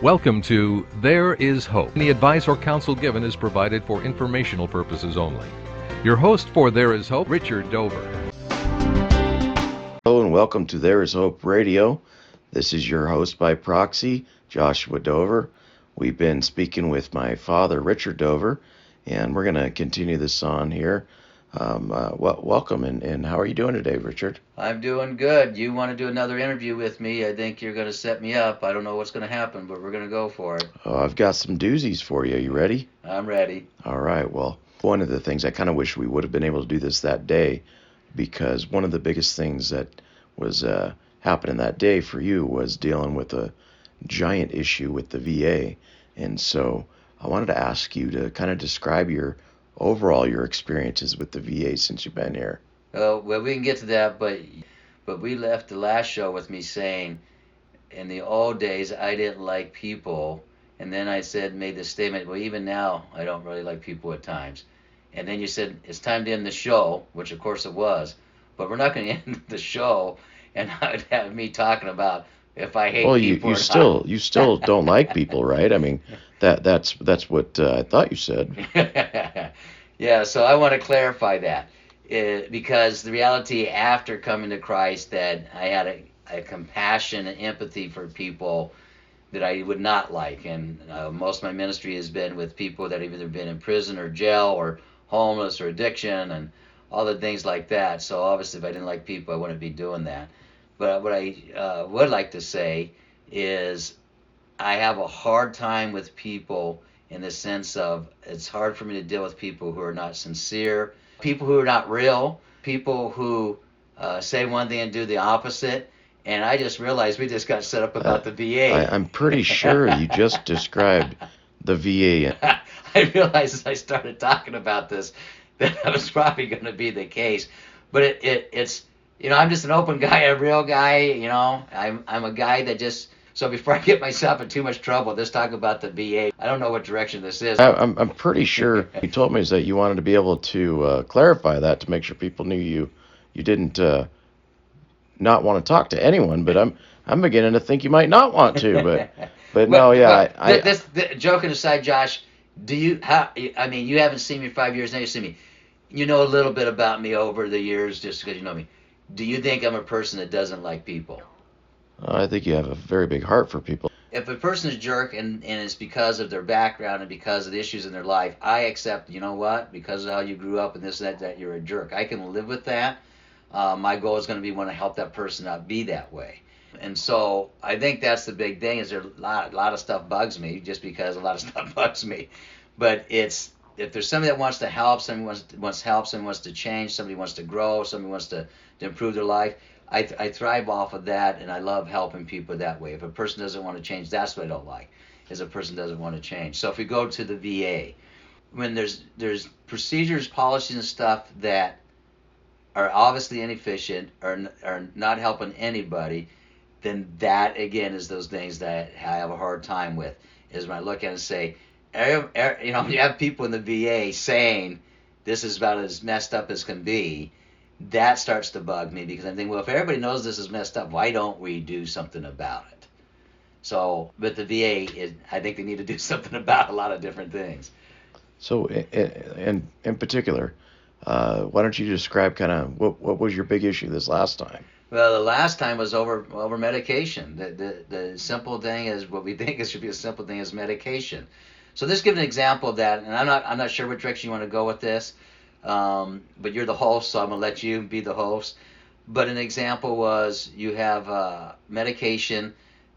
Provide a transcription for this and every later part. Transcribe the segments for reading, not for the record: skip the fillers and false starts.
Welcome to There Is Hope. The advice or counsel given is provided for informational purposes only. Your host for There Is Hope, Richard Dover. Hello and welcome to There Is Hope Radio. This is your host by proxy, Joshua Dover. We've been speaking with my father, Richard Dover, and we're going to continue this on here. Welcome, and how are you doing today, Richard? I'm doing good. You want to do another interview with me? I think you're going to set me up. I don't know what's going to happen, but we're going to go for it. I've got some doozies for you. You ready? I'm ready. All right. Well, one of the things I kind of wish we would have been able to do this that day, because one of the biggest things that was happening that day for you was dealing with a giant issue with the VA. And so I wanted to ask you to kind of describe your experiences with the VA since you've been here. Well, we can get to that, but we left the last show with me saying, in the old days, I didn't like people, and then I made the statement, well, even now, I don't really like people at times. And then you said, it's time to end the show, which of course it was, but we're not going to end the show and I'd have me talking about if I hate people. Well, you still don't like people, right? I mean, that's what I thought you said. Yeah, so I want to clarify that because the reality after coming to Christ that I had a compassion and empathy for people that I would not like, and most of my ministry has been with people that have either been in prison or jail or homeless or addiction and all the things like that. So obviously if I didn't like people, I wouldn't be doing that. But what I would like to say is I have a hard time with people in the sense of it's hard for me to deal with people who are not sincere, people who are not real, people who say one thing and do the opposite. And I just realized we just got set up about the VA. I'm pretty sure you just described the VA. I realized as I started talking about this that that was probably going to be the case. But it's, I'm just an open guy, a real guy. I'm a guy that just... So before I get myself in too much trouble, let's talk about the VA. I don't know what direction this is. I'm pretty sure you told me is that you wanted to be able to clarify that to make sure people knew you didn't not want to talk to anyone. But I'm beginning to think you might not want to. But no, yeah. This joking aside, Josh, you haven't seen me 5 years now. You've seen me. You know a little bit about me over the years, just because you know me. Do you think I'm a person that doesn't like people? I think you have a very big heart for people. If a person is a jerk and it's because of their background and because of the issues in their life, I accept, you know what, because of how you grew up and this, that you're a jerk. I can live with that. My goal is going to be want to help that person not be that way. And so I think that's the big thing is there a lot of stuff bugs me just because a lot of stuff bugs me. But if there's somebody that wants to help, somebody wants to help, somebody wants to change, somebody wants to grow, somebody wants to improve their life, I thrive off of that, and I love helping people that way. If a person doesn't want to change, that's what I don't like, is a person doesn't want to change. So if we go to the VA, when there's procedures, policies, and stuff that are obviously inefficient or are not helping anybody, then that, again, is those things that I have a hard time with, is when I look at it and say, you have people in the VA saying this is about as messed up as can be. That starts to bug me because I'm thinking, well, if everybody knows this is messed up, why don't we do something about it? So, but the VA, I think they need to do something about a lot of different things. So, in particular, why don't you describe kind of what was your big issue this last time? Well, the last time was over medication. The simple thing is what we think it should be a simple thing is medication. So this gives an example of that, and I'm not sure what direction you want to go with this. But you're the host, so I'm going to let you be the host. But an example was you have medication,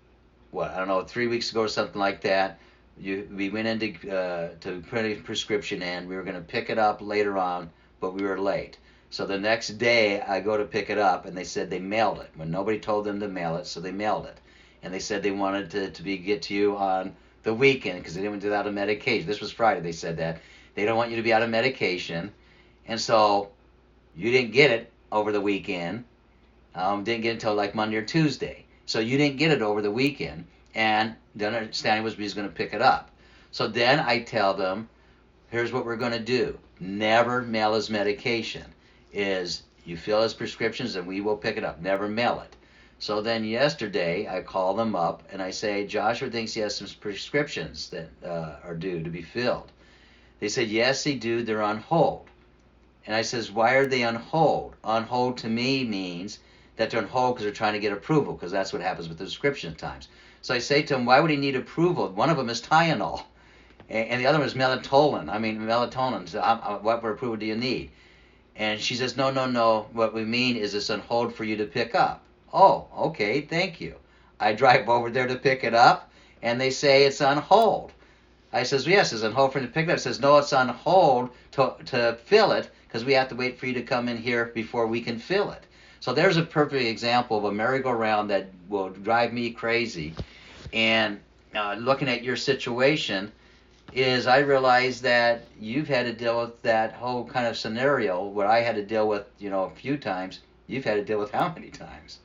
I don't know, 3 weeks ago or something like that. We went in to print a prescription in. We were going to pick it up later on, but we were late. So the next day I go to pick it up, and they said they mailed it. When nobody told them to mail it, so they mailed it. And they said they wanted to get to you on the weekend because they didn't want to do out of medication. This was Friday, they said that. They don't want you to be out of medication. And so you didn't get it over the weekend, didn't get it until like Monday or Tuesday. So you didn't get it over the weekend, and the understanding was we was going to pick it up. So then I tell them, here's what we're going to do. Never mail his medication. Is you fill his prescriptions and we will pick it up. Never mail it. So then yesterday I call them up and I say, Joshua thinks he has some prescriptions that are due to be filled. They said, yes, they do. They're on hold. And I says, why are they on hold? On hold to me means that they're on hold because they're trying to get approval, because that's what happens with the prescription at times. So I say to him, why would he need approval? One of them is Tylenol, and the other one is melatonin. Melatonin. So what approval do you need? And she says, no, no, no. What we mean is it's on hold for you to pick up. Oh, okay, thank you. I drive over there to pick it up, and they say it's on hold. I says, yes, it's on hold for you to pick it up. It says, no, it's on hold to fill it, because we have to wait for you to come in here before we can fill it. So there's a perfect example of a merry-go-round that will drive me crazy. And looking at your situation, is I realize that you've had to deal with that whole kind of scenario where I had to deal with, a few times. You've had to deal with how many times?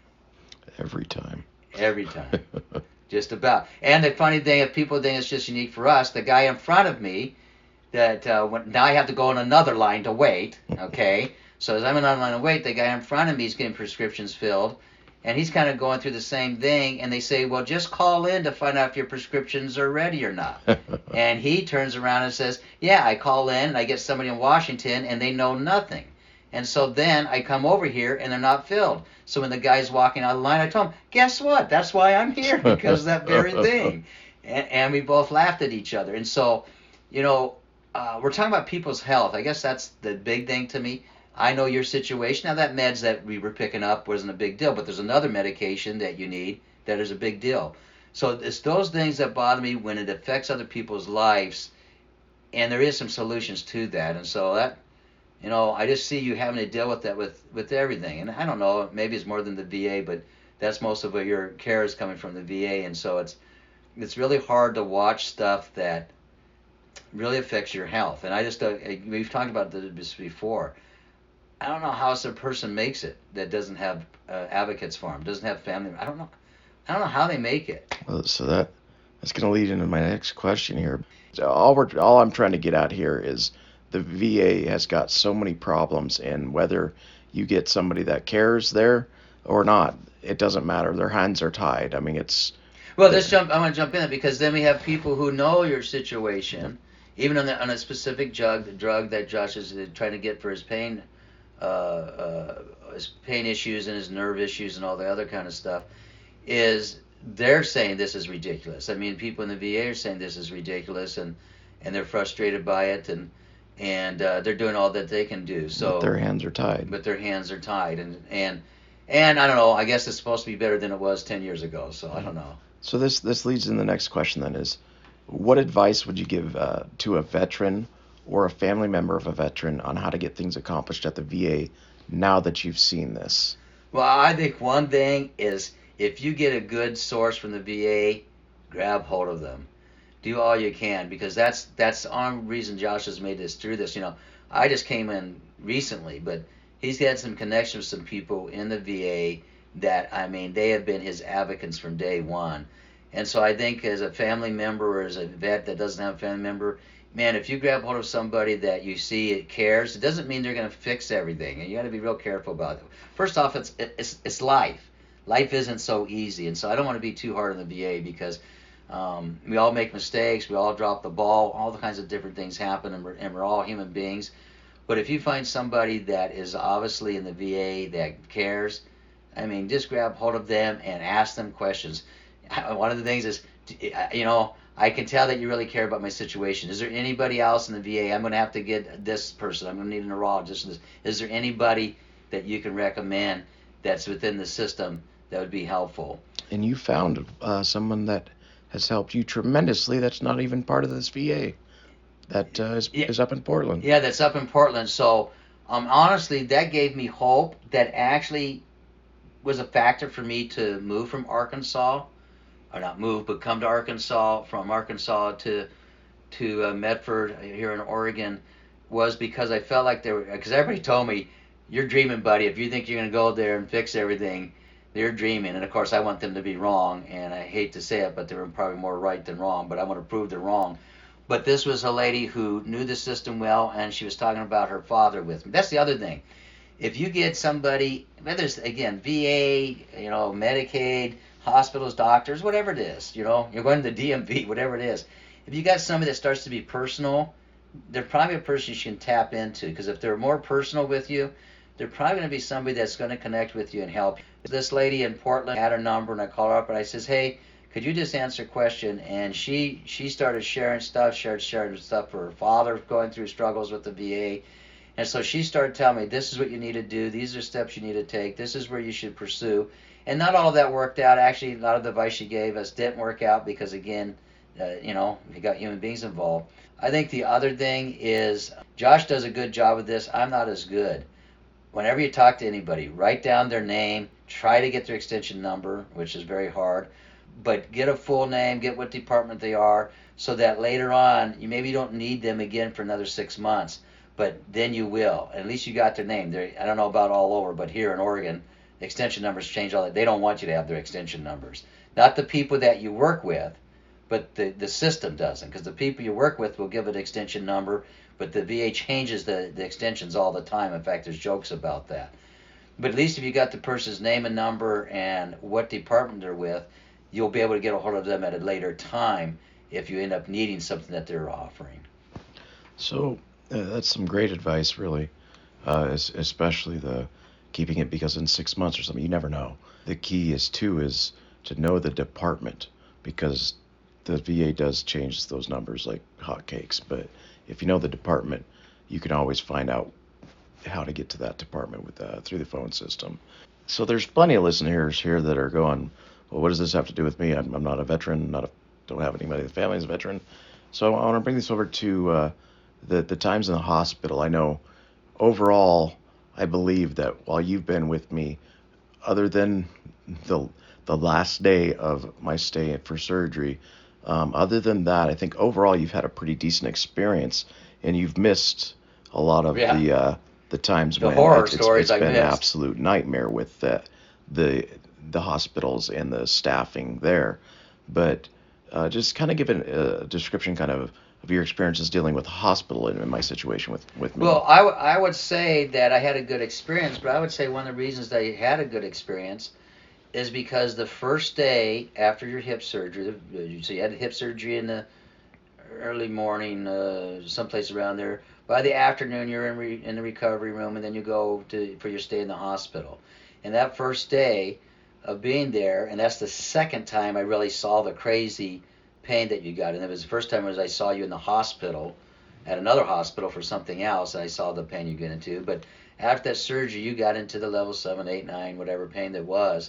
Every time. Every time. Just about. And the funny thing, if people think it's just unique for us, the guy in front of me, that now I have to go in another line to wait, okay? So as I'm in another line to wait, the guy in front of me is getting prescriptions filled, and he's kind of going through the same thing, and they say, well, just call in to find out if your prescriptions are ready or not. And he turns around and says, yeah, I call in, and I get somebody in Washington, and they know nothing. And so then I come over here, and they're not filled. So when the guy's walking out of the line, I told him, guess what? That's why I'm here, because of that very thing. And we both laughed at each other. And so, we're talking about people's health. I guess that's the big thing to me. I know your situation. Now, that meds that we were picking up wasn't a big deal, but there's another medication that you need that is a big deal. So it's those things that bother me when it affects other people's lives, and there is some solutions to that. And so that, I just see you having to deal with that with everything. And I don't know, maybe it's more than the VA, but that's most of what your care is coming from the VA. And so it's really hard to watch stuff that really affects your health. And I just, we've talked about this before. I don't know how a person makes it that doesn't have advocates for them, doesn't have family. I don't know how they make it. Well, so that's going to lead into my next question here. So all I'm trying to get at here is the VA has got so many problems, and whether you get somebody that cares there or not, it doesn't matter. Their hands are tied. I mean, it's. Well, I want to jump in it, because then we have people who know your situation, even on a specific drug that Josh is trying to get for his pain issues and his nerve issues and all the other kind of stuff, is they're saying this is ridiculous. I mean, people in the VA are saying this is ridiculous, and they're frustrated by it, and they're doing all that they can do. So but their hands are tied. And I don't know. I guess it's supposed to be better than it was 10 years ago. So I don't know. So this leads in the next question then is, what advice would you give to a veteran or a family member of a veteran on how to get things accomplished at the VA now that you've seen this? Well, I think one thing is, if you get a good source from the VA, grab hold of them. Do all you can, because that's the only reason Josh has made this through this. I just came in recently, but he's had some connections with some people in the VA that, I mean, they have been his advocates from day one. And so I think as a family member or as a vet that doesn't have a family member, man, if you grab hold of somebody that you see it cares, it doesn't mean they're going to fix everything, and you got to be real careful about it. First off, it's life. Life isn't so easy, and so I don't want to be too hard on the VA, because we all make mistakes, we all drop the ball, all the kinds of different things happen, and we're all human beings. But if you find somebody that is obviously in the VA that cares, I mean, just grab hold of them and ask them questions. One of the things is, I can tell that you really care about my situation. Is there anybody else in the VA? I'm going to have to get this person. I'm going to need a neurologist. Is there anybody that you can recommend that's within the system that would be helpful? And you found someone that has helped you tremendously that's not even part of this VA, that is up in Portland. Yeah, that's up in Portland. So honestly, that gave me hope. That actually was a factor for me to move from Arkansas, or not move, but come to Arkansas, from Arkansas to Medford here in Oregon, was because I felt like because everybody told me, you're dreaming, buddy. If you think you're going to go there and fix everything, they're dreaming. And of course, I want them to be wrong, and I hate to say it, but they were probably more right than wrong, but I want to prove they're wrong. But this was a lady who knew the system well, and she was talking about her father with me. That's the other thing. If you get somebody, whether it's again VA, Medicaid, hospitals, doctors, whatever it is, you're going to the DMV, whatever it is. If you got somebody that starts to be personal, they're probably a person you can tap into, because if they're more personal with you, they're probably going to be somebody that's going to connect with you and help. This lady in Portland had a number, and I called her up and I says, "Hey, could you just answer a question?" And she started sharing stuff, sharing stuff for her father going through struggles with the VA. And so she started telling me, this is what you need to do, these are steps you need to take, this is where you should pursue. And not all of that worked out. Actually, a lot of the advice she gave us didn't work out because, again, you got human beings involved. I think the other thing is Josh does a good job of this. I'm not as good. Whenever you talk to anybody, write down their name, try to get their extension number, which is very hard, but get a full name, get what department they are, so that later on you maybe don't need them again for another 6 months, but then you will. At least you got their name. I don't know about all over, but here in Oregon, extension numbers change all that. They don't want you to have their extension numbers. Not the people that you work with, but the system doesn't, because the people you work with will give an extension number, but the VA changes the extensions all the time. In fact, there's jokes about that. But at least if you got the person's name and number and what department they're with, you'll be able to get a hold of them at a later time if you end up needing something that they're offering. So that's some great advice, really, especially the keeping it, because in 6 months or something, you never know. The key is to know the department, because the VA does change those numbers like hotcakes. But if you know the department, you can always find out how to get to that department through the phone system. So there's plenty of listeners here that are going, well, what does this have to do with me? I'm not a veteran, don't have anybody in the family as a veteran. So I want to bring this over to the times in the hospital. I know overall, I believe that while you've been with me, other than the last day of my stay for surgery, other than that, I think overall you've had a pretty decent experience, and you've missed a lot of the times The when horror it's stories I been an missed. absolute nightmare with the hospitals and the staffing there. But just kind of give a description kind of your experiences dealing with the hospital in my situation with me. Well, I would say that I had a good experience, but I would say one of the reasons that I had a good experience is because the first day after your hip surgery, so you had hip surgery in the early morning, someplace around there. By the afternoon, you're in the recovery room, and then you go for your stay in the hospital. And that first day of being there, and that's the second time I really saw the crazy pain that you got. And it was the first time I saw you in the hospital, at another hospital for something else, and I saw the pain you get into. But after that surgery, you got into the level 7, 8, 9, whatever pain that was.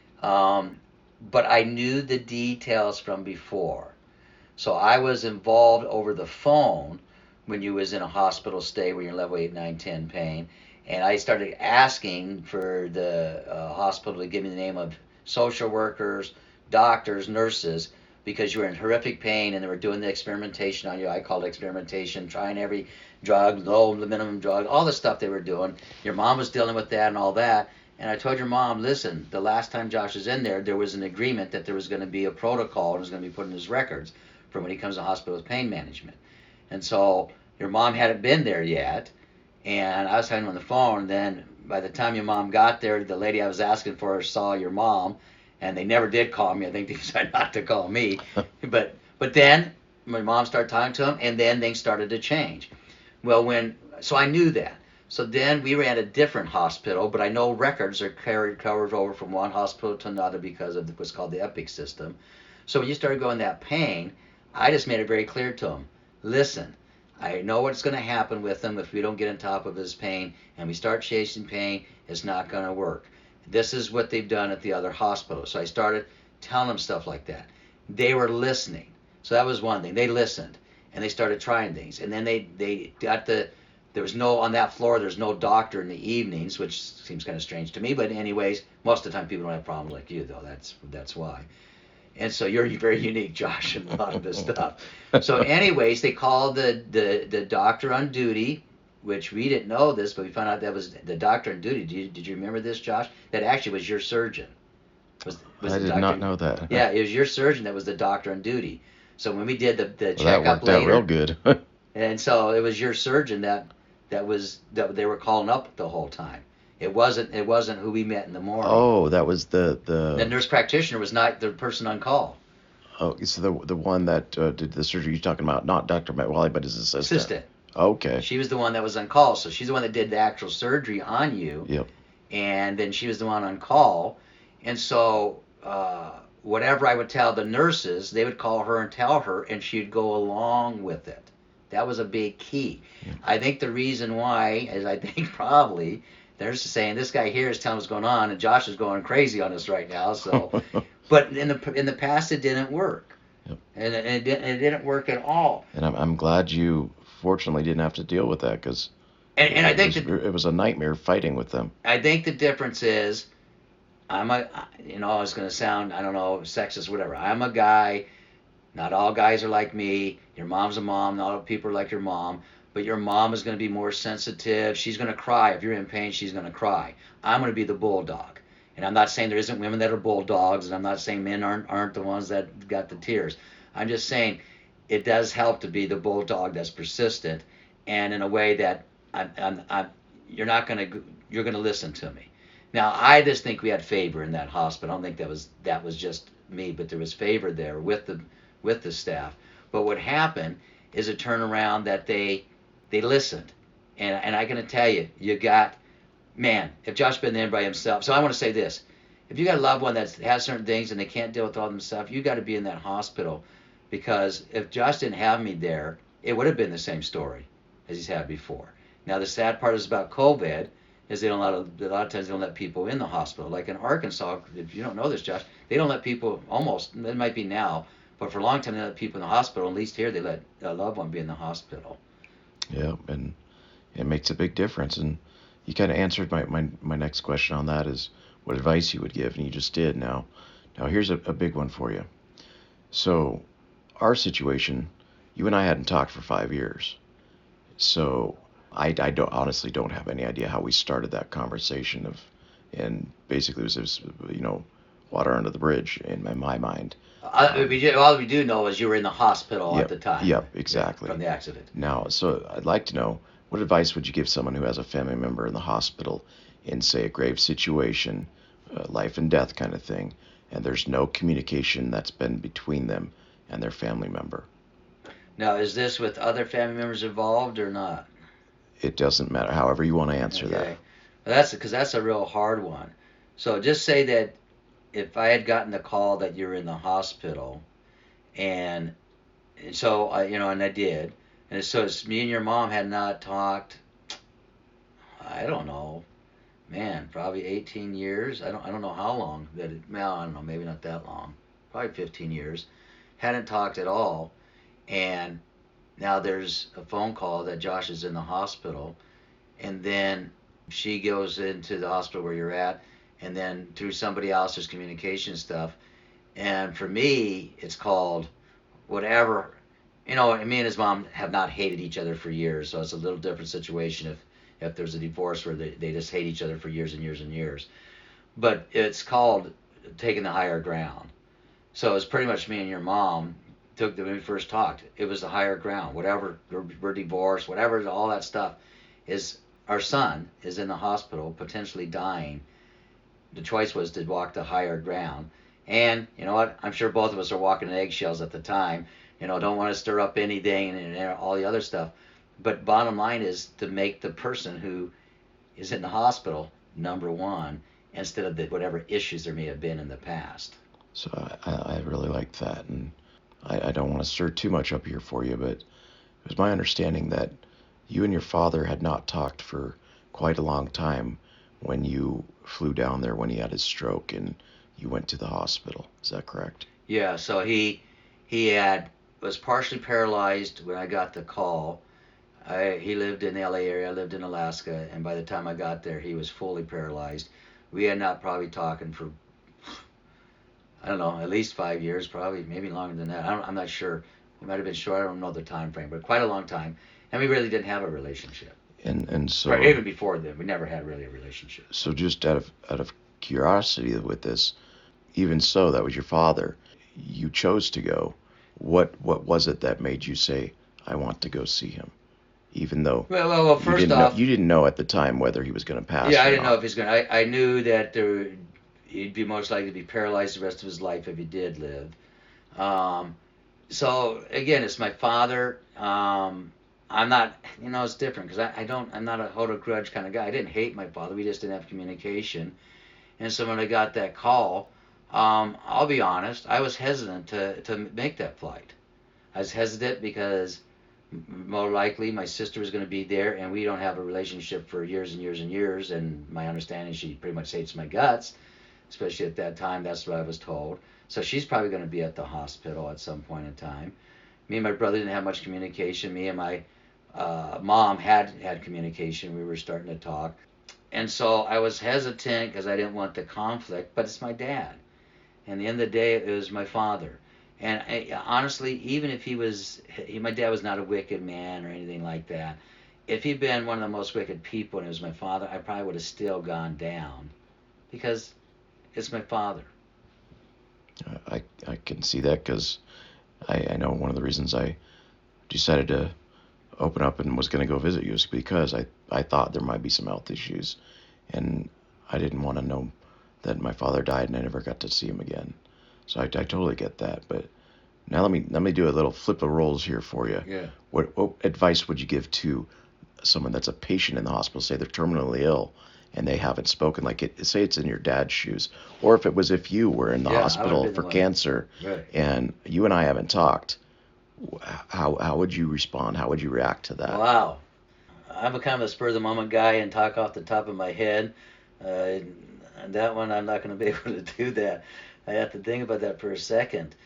But I knew the details from before. So I was involved over the phone when you was in a hospital stay where you're level 8, 9, 10 pain. And I started asking for the hospital to give me the name of social workers, doctors, nurses, because you were in horrific pain and they were doing the experimentation on you. I called it experimentation, trying every drug, low, the minimum drug, all the stuff they were doing. Your mom was dealing with that and all that. And I told your mom, listen, the last time Josh was in there was an agreement that there was going to be a protocol and it was going to be put in his records for when he comes to the hospital with pain management. And so your mom hadn't been there yet, and I was talking on the phone, and then by the time your mom got there, the lady I was asking for saw your mom, and they never did call me. I think they decided not to call me. But then my mom started talking to him, and then things started to change. Well, so I knew that. So then we were at a different hospital, but I know records are covered over from one hospital to another because of what's called the EPIC system. So when you started going that pain, I just made it very clear to him, listen, I know what's going to happen with him if we don't get on top of his pain and we start chasing pain. It's not going to work. This is what they've done at the other hospital. So I started telling them stuff like that. They were listening. So that was one thing. They listened and they started trying things. And then they got there was no, on that floor, there's no doctor in the evenings, which seems kind of strange to me. But anyways, most of the time people don't have problems like you, though. That's why. And so you're very unique, Josh, in a lot of this stuff. So anyways, they called the doctor on duty, which we didn't know this, but we found out that was the doctor on duty. Did you remember this, Josh? That actually was your surgeon. I did not know that. Yeah, it was your surgeon that was the doctor on duty. So when we did the checkup that worked out real good. and so it was your surgeon that they were calling up the whole time. It wasn't who we met in the morning. Oh, that was The the nurse practitioner was not the person on call. oh, so the one that did the surgery you're talking about, not Dr. Matt Wally, but his assistant. Assistant. Okay. She was the one that was on call, so she's the one that did the actual surgery on you. Yep. And then she was the one on call, and so whatever I would tell the nurses, they would call her and tell her, and she'd go along with it. That was a big key. Yeah. I think the reason why is I think probably they're just saying this guy here is telling what's going on, and Josh is going crazy on us right now. So, but in the past it didn't work, Yep. and it didn't work at all. And I'm glad you fortunately didn't have to deal with that because And I think it was a nightmare fighting with them. I think the difference is, it's going to sound, I don't know, sexist, whatever. I'm a guy. Not all guys are like me. Your mom's a mom. Not all people are like your mom. But your mom is going to be more sensitive. She's going to cry. If you're in pain, she's going to cry. I'm going to be the bulldog. And I'm not saying there isn't women that are bulldogs, and I'm not saying men aren't the ones that got the tears. I'm just saying it does help to be the bulldog that's persistent, and in a way that you're going to listen to me. Now, I just think we had favor in that hospital. I don't think that was just me, but there was favor there with the staff. But what happened is a turnaround that they listened, and I can tell you, if Josh been there by himself. So I want to say this: if you got a loved one that has certain things and they can't deal with all themselves, you got to be in that hospital, because if Josh didn't have me there, it would have been the same story as he's had before. Now the sad part is about COVID. Is a lot of times they don't let people in the hospital. Like in Arkansas, if you don't know this, Josh, they don't let people almost. It might be now, but for a long time they let people in the hospital. At least here they let a loved one be in the hospital. Yeah, and it makes a big difference. And you kind of answered my next question on that is what advice you would give, and you just did. Now here's a big one for you. So our situation, you and I hadn't talked for 5 years. So I honestly don't have any idea how we started that conversation and basically it was water under the bridge in my mind. All we do know is you were in the hospital at the time. Yep, exactly. From the accident. Now, so I'd like to know, what advice would you give someone who has a family member in the hospital in, say, a grave situation, life and death kind of thing, and there's no communication that's been between them and their family member? Now, is this with other family members involved or not? It doesn't matter, however you want to answer that. Well, that's a real hard one. So just say that if I had gotten the call that you're in the hospital, and so and I did, and so it's me and your mom had not talked. I don't know, man, probably 18 years. I don't know how long that it. Well, I don't know, maybe not that long. Probably 15 years. Hadn't talked at all, and now there's a phone call that Josh is in the hospital, and then she goes into the hospital where you're at, and then through somebody else there's communication stuff. And for me, it's called whatever. Me and his mom have not hated each other for years, so it's a little different situation if there's a divorce where they just hate each other for years and years and years. But it's called taking the higher ground. So it's pretty much me and your mom when we first talked, it was the higher ground. Whatever, we're divorced, whatever, all that stuff is. Our son is in the hospital, potentially dying. The choice was to walk the higher ground. And you know what? I'm sure both of us are walking on eggshells at the time. Don't want to stir up anything and all the other stuff. But bottom line is to make the person who is in the hospital number one instead of whatever issues there may have been in the past. So I really like that, and I don't want to stir too much up here for you, but it was my understanding that you and your father had not talked for quite a long time when you flew down there when he had his stroke and you went to the hospital. Is that correct? Yeah, so he was partially paralyzed when I got the call. He lived in the LA area, I lived in Alaska, and by the time I got there, he was fully paralyzed. We had not probably talking for, I don't know, at least 5 years, probably, maybe longer than that. I'm not sure. It might have been short. I don't know the time frame, but quite a long time. And we really didn't have a relationship. And so or even before then, we never had really a relationship. So just out of curiosity with this, even so, that was your father. You chose to go. What was it that made you say, I want to go see him, even though Well, first off, you didn't know at the time whether he was going to pass yeah, I or didn't know not. if he's gonna. I knew that he'd be most likely to be paralyzed the rest of his life if he did live. Um, so again, it's my father. I'm not, it's different because I'm not a hold a grudge kind of guy. I didn't hate my father. We just didn't have communication. And so when I got that call, I'll be honest, I was hesitant to make that flight. I was hesitant because more likely my sister was going to be there, and we don't have a relationship for years and years and years. And my understanding, she pretty much hates my guts, especially at that time. That's what I was told. So she's probably going to be at the hospital at some point in time. Me and my brother didn't have much communication. Me and my mom had communication. We were starting to talk, and so I was hesitant because I didn't want the conflict. But it's my dad, and at the end of the day, it was my father. And honestly, even if my dad was not a wicked man or anything like that. If he'd been one of the most wicked people and it was my father, I probably would have still gone down because it's my father. I can see that because I know one of the reasons I decided to open up and was going to go visit you is because I thought there might be some health issues, and I didn't want to know that my father died and I never got to see him again. So I totally get that. But now let me do a little flip of roles here for you. Yeah. What advice would you give to someone that's a patient in the hospital, say they're terminally ill and they haven't spoken, like say it's in your dad's shoes, or if you were in the Yeah, I would've hospital been the for one. cancer, Right. and you and I haven't talked, how would you respond? How would you react to that? Wow. I'm a kind of a spur of the moment guy and talk off the top of my head. Uh, that one, I'm not going to be able to do that. I have to think about that for a second.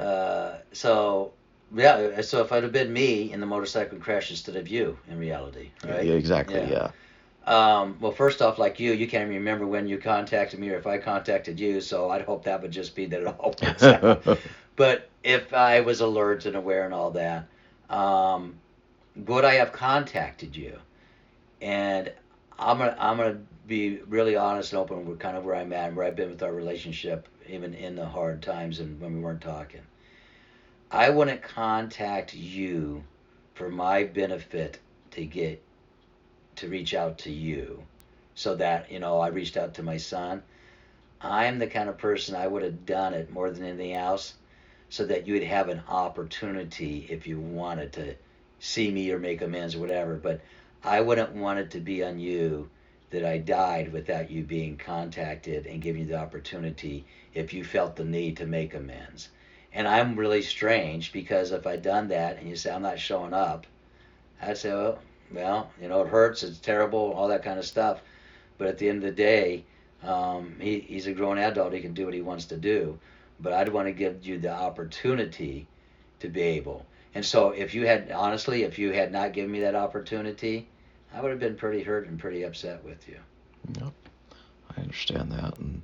So, yeah, so if I'd have been me in the motorcycle crash instead of you, in reality, right? Yeah, exactly. Yeah. Yeah. Well, first off, like you can't remember when you contacted me or if I contacted you, so I'd hope that would just be that it all works out. But if I was alert and aware and all that, um, would I have contacted you? And I'm gonna be really honest and open with kind of where I'm at and where I've been with our relationship, even in the hard times and when we weren't talking. I wouldn't contact you for my benefit to get to reach out to you, so that I reached out to my son. I'm the kind of person I would have done it more than anything else, so that you would have an opportunity if you wanted to see me or make amends or whatever. But I wouldn't want it to be on you that I died without you being contacted and giving you the opportunity if you felt the need to make amends. And I'm really strange because if I'd done that and you say I'm not showing up, I'd say, well, it hurts, it's terrible, all that kind of stuff. But at the end of the day, he's a grown adult. He can do what he wants to do. But I'd want to give you the opportunity to be able. And so if you had not given me that opportunity, I would have been pretty hurt and pretty upset with you. Yep, I understand that, and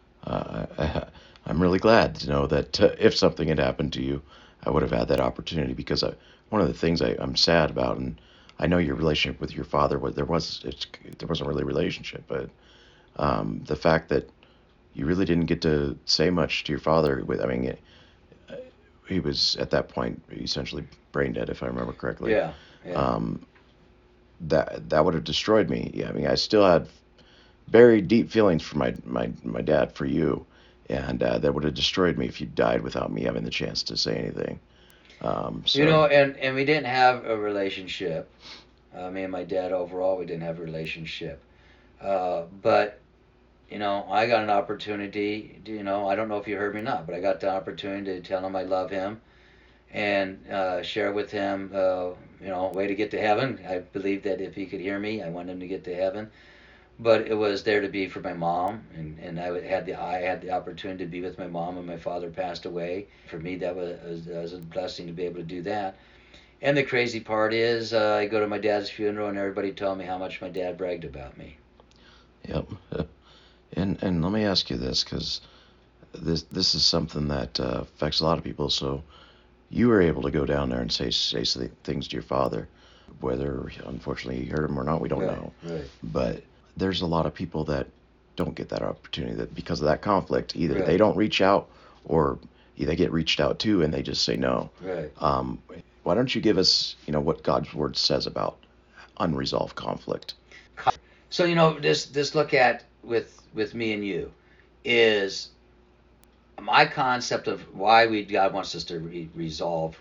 I'm really glad to know that if something had happened to you, I would have had that opportunity because one of the things I'm sad about, and I know your relationship with your father, there wasn't really a relationship, but the fact that you really didn't get to say much to your father. I mean, he was at that point essentially brain dead, if I remember correctly. Yeah, yeah. That would have destroyed me. Yeah, I mean, I still had very deep feelings for my dad, for you, and that would have destroyed me if you died without me having the chance to say anything. So And we didn't have a relationship. Me and my dad overall, we didn't have a relationship. But I got an opportunity. I don't know if you heard me or not, but I got the opportunity to tell him I love him and share with him, way to get to heaven. I believe that if he could hear me, I want him to get to heaven. But it was there to be for my mom, and I had the opportunity to be with my mom when my father passed away. For me, that was a blessing to be able to do that. And the crazy part is, I go to my dad's funeral, and everybody told me how much my dad bragged about me. yep. And let me ask you this, because this is something that affects a lot of people. So you were able to go down there and say things to your father, whether unfortunately you heard him or not, we don't Right, know. right, But there's a lot of people that don't get that opportunity, that because of that conflict, either they right, don't reach out or they get reached out to and they just say no. right. Um, why don't you give us, what God's word says about unresolved conflict. So this look at with me and you is my concept of why God wants us to resolve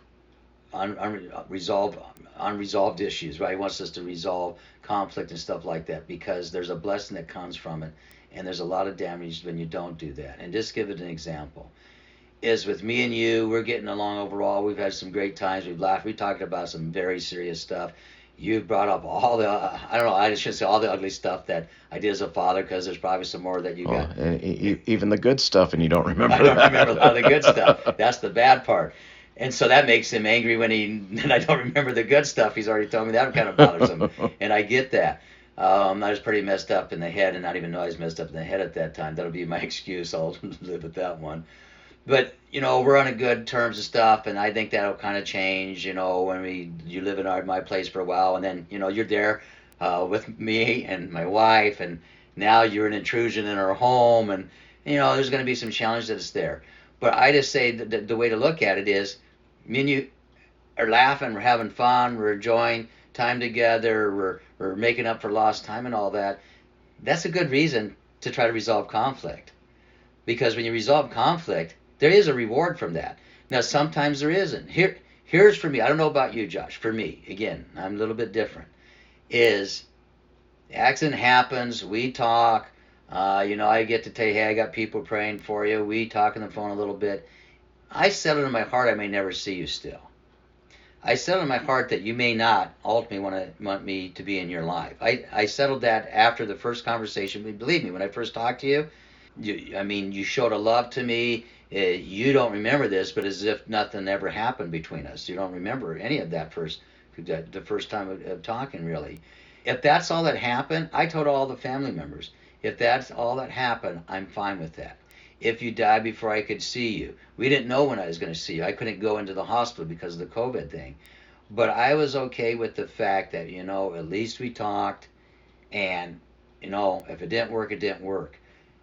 unresolved issues, right? He wants us to resolve conflict and stuff like that because there's a blessing that comes from it, and there's a lot of damage when you don't do that. And just give it an example. Is with me and you, we're getting along overall. We've had some great times. We've laughed. We talked about some very serious stuff. You brought up all the, I don't know, I shouldn't say all the ugly stuff that I did as a father, because there's probably some more that you got. Even the good stuff, and you don't remember I don't remember a lot of the good stuff. That's the bad part. And so that makes him angry and I don't remember the good stuff. He's already told me that kind of bothers him. And I get that. I was pretty messed up in the head and not even know I was messed up in the head at that time. That'll be my excuse. I'll live with that one. But, we're on a good terms and stuff, and I think that'll kind of change, when you live in my place for a while, and then, you're there with me and my wife, and now you're an intrusion in our home, and, there's going to be some challenges that's there. But I just say the way to look at it is, me and you are laughing, we're having fun, we're enjoying time together, we're making up for lost time and all that. That's a good reason to try to resolve conflict. Because when you resolve conflict, there is a reward from that. Now, sometimes there isn't. Here's for me, I don't know about you, Josh, for me, again, I'm a little bit different, is the accident happens, we talk, I get to tell you, hey, I got people praying for you, we talk on the phone a little bit. I settled in my heart I may never see you still. I settled in my heart that you may not ultimately want me to be in your life. I settled that after the first conversation. Believe me, when I first talked to you, you showed a love to me. You don't remember this, but as if nothing ever happened between us. You don't remember any of that the first time of talking, really. If that's all that happened, I told all the family members, if that's all that happened, I'm fine with that. If you die before I could see you. We didn't know when I was going to see you. I couldn't go into the hospital because of the COVID thing. But I was okay with the fact that, at least we talked, and, if it didn't work, it didn't work.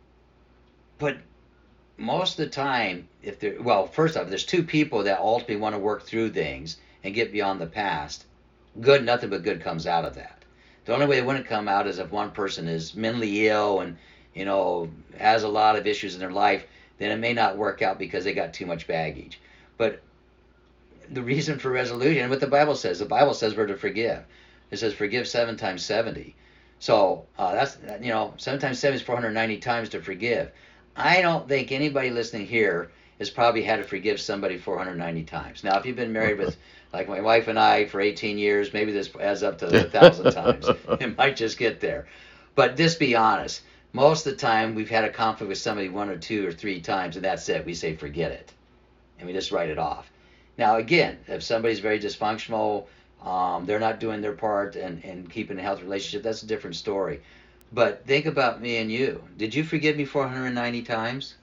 But most of the time, first off, there's two people that ultimately want to work through things and get beyond the past. Nothing but good comes out of that. The only way it wouldn't come out is if one person is mentally ill and, has a lot of issues in their life, then it may not work out because they got too much baggage. But the reason for resolution, and what the Bible says we're to forgive. It says forgive 7 times 70. So that's, 7 times 70 is 490 times to forgive. I don't think anybody listening here has probably had to forgive somebody 490 times. Now, if you've been married with, like my wife and I, for 18 years, maybe this adds up to 1,000 times. It might just get there. But just be honest. Most of the time, we've had a conflict with somebody 1 or 2 or 3 times, and that's it. We say, forget it. And we just write it off. Now, again, if somebody's very dysfunctional, they're not doing their part and keeping a healthy relationship, that's a different story. But think about me and you. Did you forgive me 490 times?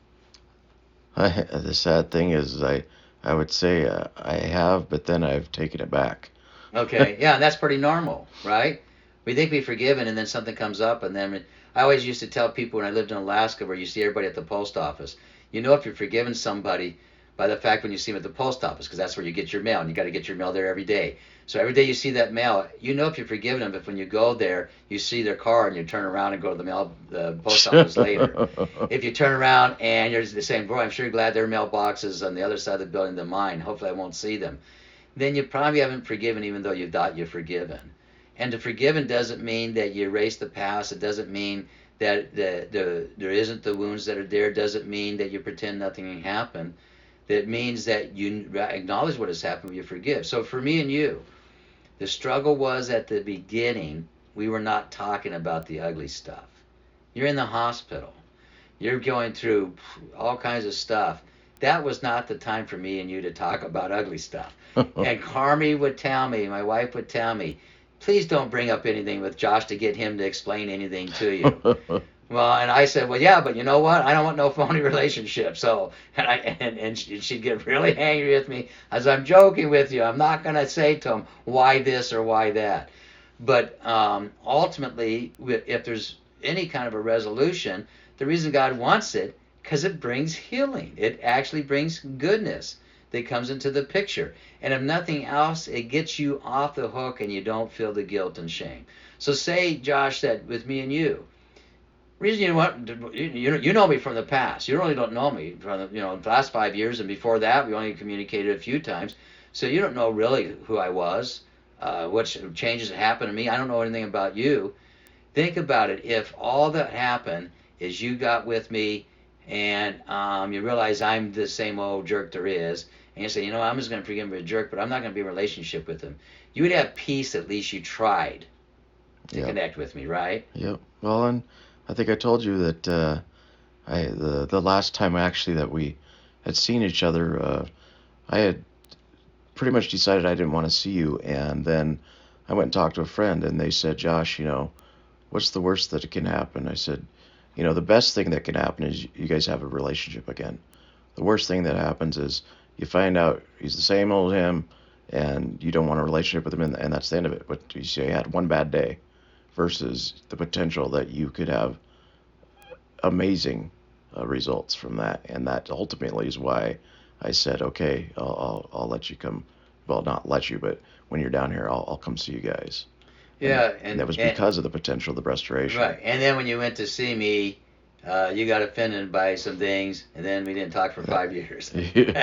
The sad thing is, I would say I have, but then I've taken it back. Okay, yeah, and that's pretty normal, right? We think we've forgiven, and then something comes up, and then I always used to tell people when I lived in Alaska, where you see everybody at the post office, if you're forgiving somebody by the fact when you see them at the post office, because that's where you get your mail, and you got to get your mail there every day. So every day you see that mail, if you're forgiving them. If when you go there, you see their car and you turn around and go to the post office later. If you turn around and you're saying, boy, I'm sure you're glad their mailbox is on the other side of the building than mine. Hopefully I won't see them. Then you probably haven't forgiven, even though you thought you've forgiven. And to forgiven doesn't mean that you erase the past. It doesn't mean that there isn't the wounds that are there. It doesn't mean that you pretend nothing happened. That means that you acknowledge what has happened, you forgive. So for me and you, the struggle was at the beginning, we were not talking about the ugly stuff. You're in the hospital. You're going through all kinds of stuff. That was not the time for me and you to talk about ugly stuff. And Carmi would tell me, my wife would tell me, please don't bring up anything with Josh to get him to explain anything to you. Well, and I said, well, yeah, but you know what? I don't want no phony relationship. So, and she'd get really angry with me as I'm joking with you. I'm not going to say to him why this or why that. But ultimately, if there's any kind of a resolution, the reason God wants it, because it brings healing. It actually brings goodness. that comes into the picture. And if nothing else, it gets you off the hook and you don't feel the guilt and shame. So say, Josh, that with me and you, reason you want you know me from the past. You really don't know me from the last 5 years, and before that we only communicated a few times. So you don't know really who I was, what changes that happened to me. I don't know anything about you. Think about it. If all that happened is you got with me and you realize I'm the same old jerk there is, and you say, I'm just going to forgive him a jerk, but I'm not going to be in a relationship with him. You would have peace. At least you tried to connect with me, right? Yep. Well, and I think I told you that the last time actually that we had seen each other, I had pretty much decided I didn't want to see you, and then I went and talked to a friend, and they said, Josh, what's the worst that can happen? I said, the best thing that can happen is you guys have a relationship again. The worst thing that happens is you find out he's the same old him, and you don't want a relationship with him, and that's the end of it. But you say you had one bad day versus the potential that you could have amazing results from that, and that ultimately is why I said, okay, I'll let you come. Well, not let you, but when you're down here, I'll come see you guys. Yeah, and that was because of the potential of the restoration. Right, and then when you went to see me, you got offended by some things, and then we didn't talk for 5 years.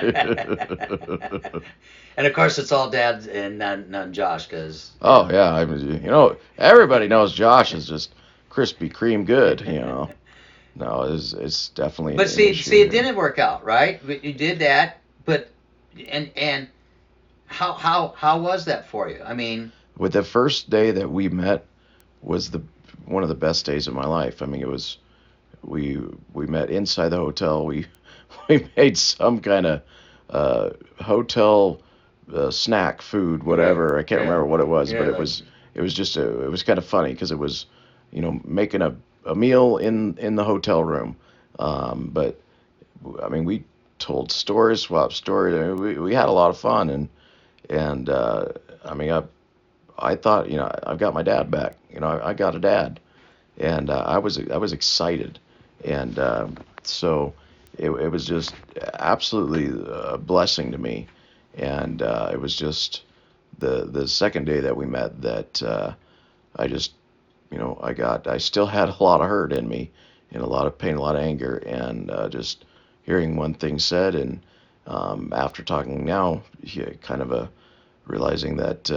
And of course, it's all Dad and none Josh, because. Oh yeah, everybody knows Josh is just Krispy Kreme good. No, it's definitely. But see, it didn't work out, right? You did that, but and how was that for you? I mean, with the first day that we met was one of the best days of my life. I mean, it was we met inside the hotel. We made some kind of hotel snack food, whatever. I can't remember what it was, but it was it was kind of funny because it was making a meal in the hotel room. But I mean, we told stories, swapped stories. I mean, we had a lot of fun, and I mean, I thought, I've got my dad back. I got a dad, and I was excited, and so it was just absolutely a blessing to me, and it was just the second day that we met that I just, I still had a lot of hurt in me, and a lot of pain, a lot of anger, and just hearing one thing said, and after talking now, kind of realizing that.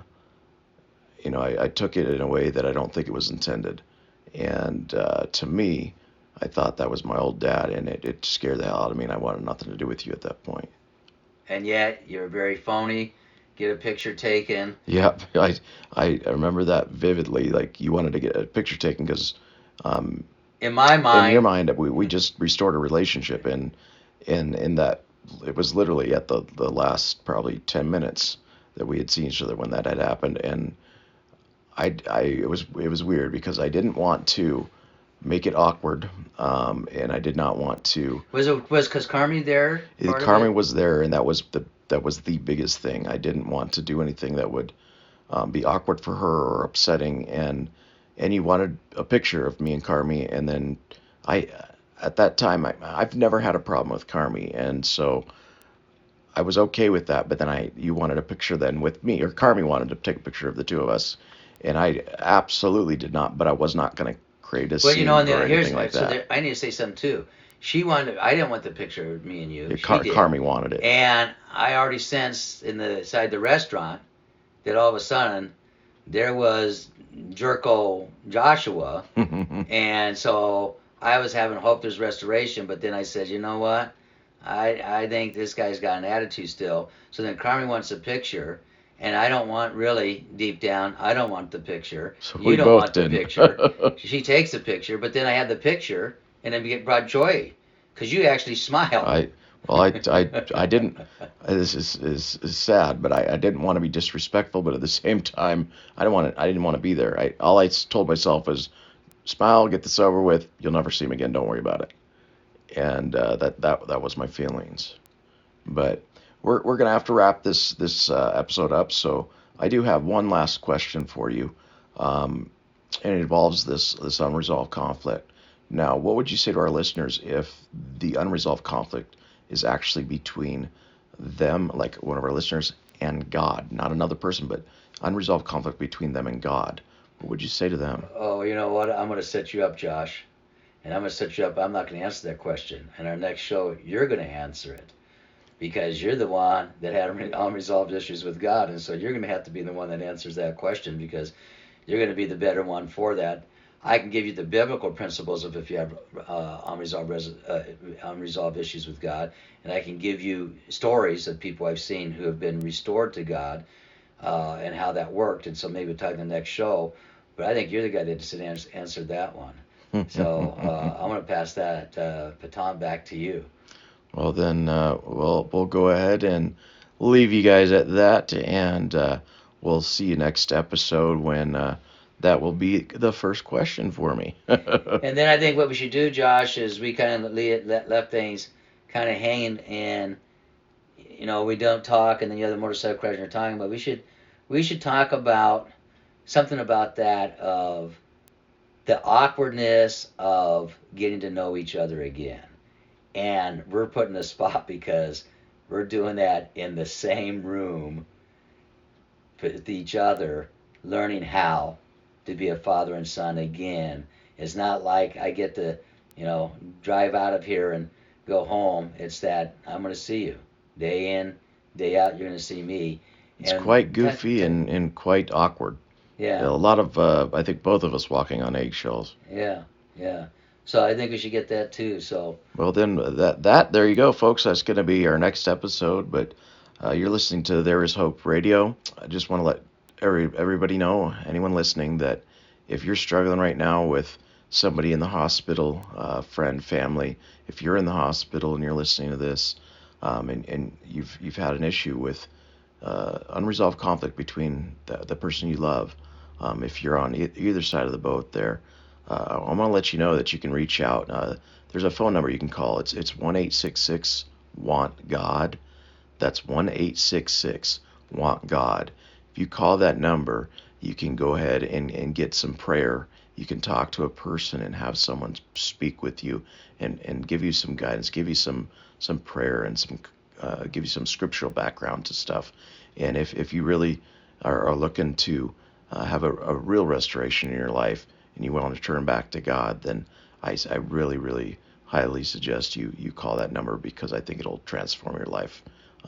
I took it in a way that I don't think it was intended. And to me, I thought that was my old dad, and it scared the hell out of me, and I wanted nothing to do with you at that point. And yet, you're very phony. Get a picture taken. Yep, I remember that vividly. Like, you wanted to get a picture taken because, in my mind, in your mind, we just restored a relationship, and in that it was literally at the last probably 10 minutes that we had seen each other when that had happened, and it was weird because I didn't want to make it awkward, and I did not want to. Was because Carmi there? Carmi was there, and that was the biggest thing. I didn't want to do anything that would be awkward for her or upsetting, and he wanted a picture of me and Carmi, and then at that time I've never had a problem with Carmi, and so I was okay with that. But then you wanted a picture then with me, or Carmi wanted to take a picture of the two of us. And I absolutely did not, but I was not going to create a scene or anything like that. I need to say something too. She wanted. I didn't want the picture of me and you. Yeah, Carmi wanted it, and I already sensed inside the restaurant that all of a sudden there was Jerko Joshua, and so I was having hope there's restoration. But then I said, you know what? I think this guy's got an attitude still. So then Carmi wants a picture. And I don't want, really, deep down, I don't want the picture. So you don't want the picture. She takes the picture, but then I had the picture, and then we get brought joy, because you actually smiled. I didn't. This is sad, but I didn't want to be disrespectful, but at the same time, I didn't want to be there. All I told myself was, smile, get this over with. You'll never see him again. Don't worry about it. And that was my feelings, but. We're going to have to wrap this episode up, so I do have one last question for you, and it involves this unresolved conflict. Now, what would you say to our listeners if the unresolved conflict is actually between them, like one of our listeners, and God, not another person, but unresolved conflict between them and God, what would you say to them? Oh, you know what? I'm going to set you up, Josh. And I'm going to set you up. I'm not going to answer that question. In our next show, you're going to answer it because you're the one that had unresolved issues with God. And so you're going to have to be the one that answers that question because you're going to be the better one for that. I can give you the biblical principles of if you have unresolved issues with God, and I can give you stories of people I've seen who have been restored to God and how that worked. And so maybe we'll talk in the next show. But I think you're the guy that answered that one. So I'm going to pass that baton back to you. Well, then we'll go ahead and leave you guys at that, and we'll see you next episode when that will be the first question for me. And then I think what we should do, Josh, is we kind of left things kind of hanging, and we don't talk, and then the other motorcycle crash you're talking about. We should talk about something about that of the awkwardness of getting to know each other again. And we're put in a spot because we're doing that in the same room with each other, learning how to be a father and son again. It's not like I get to, drive out of here and go home. It's that I'm going to see you. Day in, day out, you're going to see me. It's quite goofy and quite awkward. Yeah. A lot of, I think both of us walking on eggshells. Yeah. So I think we should get that too. So. Well, then there you go, folks. That's going to be our next episode. But you're listening to There Is Hope Radio. I just want to let everybody know, anyone listening, that if you're struggling right now with somebody in the hospital, friend, family, if you're in the hospital and you're listening to this, and you've had an issue with unresolved conflict between the person you love, if you're on either side of the boat there, I want to let you know that you can reach out. There's a phone number you can call. It's 1-866-WANT-GOD. That's 1-866-WANT-GOD. If you call that number, you can go ahead and get some prayer. You can talk to a person and have someone speak with you and give you some guidance, give you some prayer and give you some scriptural background to stuff. And if you really are looking to have a real restoration in your life and you want to turn back to God, then I really, really highly suggest you call that number because I think it'll transform your life.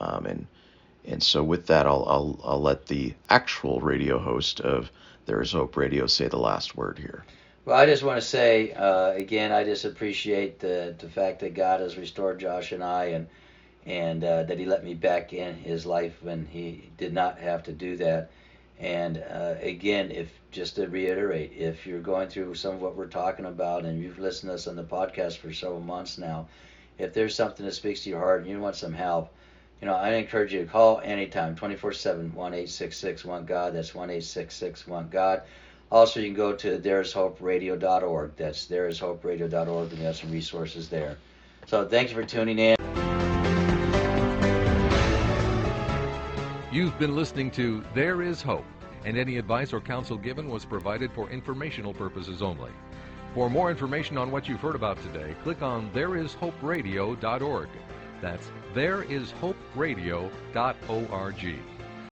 And so with that, I'll let the actual radio host of There Is Hope Radio say the last word here. Well, I just want to say again, I just appreciate the fact that God has restored Josh and I, and that He let me back in His life when He did not have to do that. And again, just to reiterate, if you're going through some of what we're talking about and you've listened to us on the podcast for several months now, if there's something that speaks to your heart and you want some help, I encourage you to call anytime, 24/7, 1-866-WANT-GOD. That's 1-866-WANT-GOD. Also, you can go to thereishoperadio.org. That's thereishoperadio.org, and we have some resources there. So thank you for tuning in. You've been listening to There Is Hope, and any advice or counsel given was provided for informational purposes only. For more information on what you've heard about today, click on thereishoperadio.org. That's thereishoperadio.org.